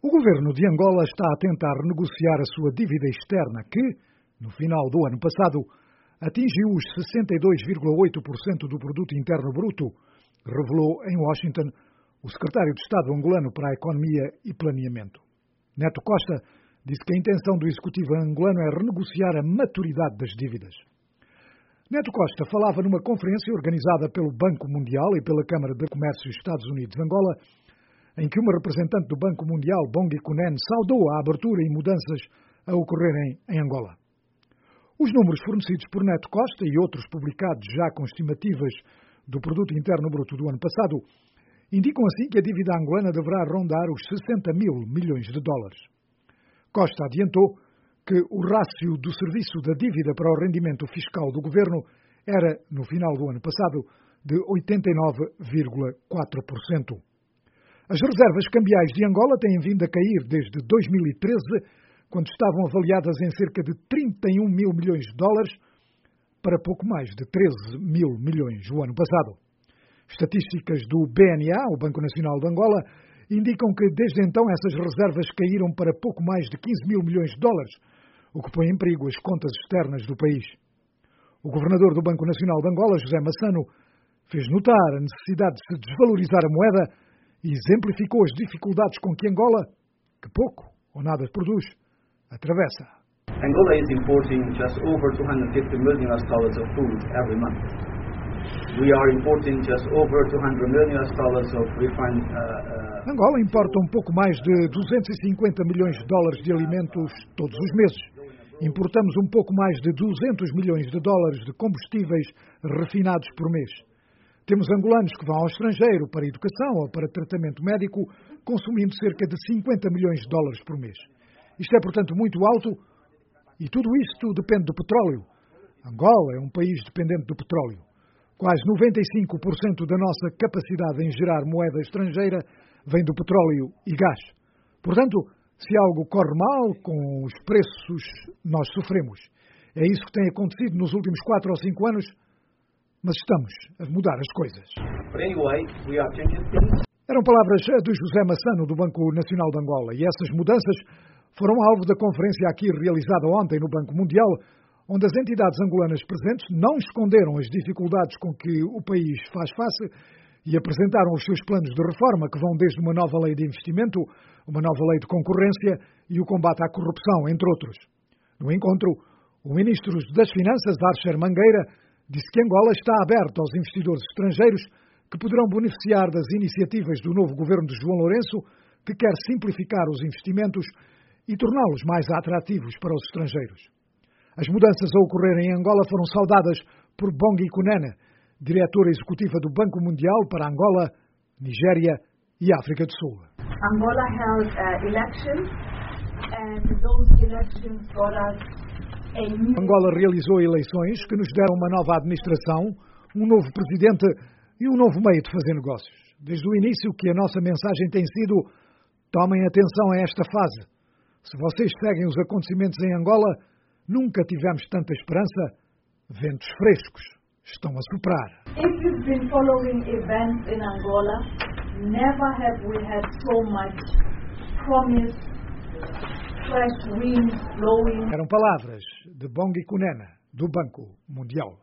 O governo de Angola está a tentar renegociar a sua dívida externa que, no final do ano passado, atingiu os 62,8% do produto interno bruto, revelou em Washington o secretário de Estado angolano para a Economia e Planeamento. Neto Costa disse que a intenção do executivo angolano é renegociar a maturidade das dívidas. Neto Costa falava numa conferência organizada pelo Banco Mundial e pela Câmara de Comércio Estados Unidos-Angola, em que uma representante do Banco Mundial, Bongi Kunen, saudou a abertura e mudanças a ocorrerem em Angola. Os números fornecidos por Neto Costa e outros publicados já com estimativas do Produto Interno Bruto do ano passado indicam assim que a dívida angolana deverá rondar os 60 mil milhões de dólares. Costa adiantou que o rácio do serviço da dívida para o rendimento fiscal do governo era, no final do ano passado, de 89,4%. As reservas cambiais de Angola têm vindo a cair desde 2013, quando estavam avaliadas em cerca de 31 mil milhões de dólares, para pouco mais de 13 mil milhões o ano passado. Estatísticas do BNA, o Banco Nacional de Angola, indicam que desde então essas reservas caíram para pouco mais de 15 mil milhões de dólares, o que põe em perigo as contas externas do país. O governador do Banco Nacional de Angola, José Massano, fez notar a necessidade de se desvalorizar a moeda e exemplificou as dificuldades com que Angola, que pouco ou nada produz, atravessa. Angola is importing just over $250 million of food every month. We are importing just over $200 million of refined. Angola importa um pouco mais de 250 milhões de dólares de alimentos todos os meses. Importamos um pouco mais de 200 milhões de dólares de combustíveis refinados por mês. Temos angolanos que vão ao estrangeiro para educação ou para tratamento médico, consumindo cerca de 50 milhões de dólares por mês. Isto é, portanto, muito alto e tudo isto depende do petróleo. Angola é um país dependente do petróleo. Quase 95% da nossa capacidade em gerar moeda estrangeira vem do petróleo e gás. Portanto, se algo corre mal com os preços, nós sofremos. É isso que tem acontecido nos últimos 4 ou 5 anos, mas estamos a mudar as coisas. Eram palavras de José Massano, do Banco Nacional de Angola, e essas mudanças foram alvo da conferência aqui realizada ontem no Banco Mundial, onde as entidades angolanas presentes não esconderam as dificuldades com que o país faz face e apresentaram os seus planos de reforma, que vão desde uma nova lei de investimento, uma nova lei de concorrência e o combate à corrupção, entre outros. No encontro, o ministro das Finanças, Archer Mangueira, disse que Angola está aberta aos investidores estrangeiros que poderão beneficiar das iniciativas do novo governo de João Lourenço, que quer simplificar os investimentos e torná-los mais atrativos para os estrangeiros. As mudanças a ocorrer em Angola foram saudadas por Bongi Kunen, diretora executiva do Banco Mundial para Angola, Nigéria e África do Sul. Angola held elections and those elections brought us a new... Angola realizou eleições que nos deram uma nova administração, um novo presidente e um novo meio de fazer negócios. Desde o início que a nossa mensagem tem sido: tomem atenção a esta fase. Se vocês seguem os acontecimentos em Angola, nunca tivemos tanta esperança. Ventos frescos estão a soprar. If you've been following events in Angola, never have we had so much promise, fresh winds blowing. Eram palavras de Bongi Kunen, do Banco Mundial.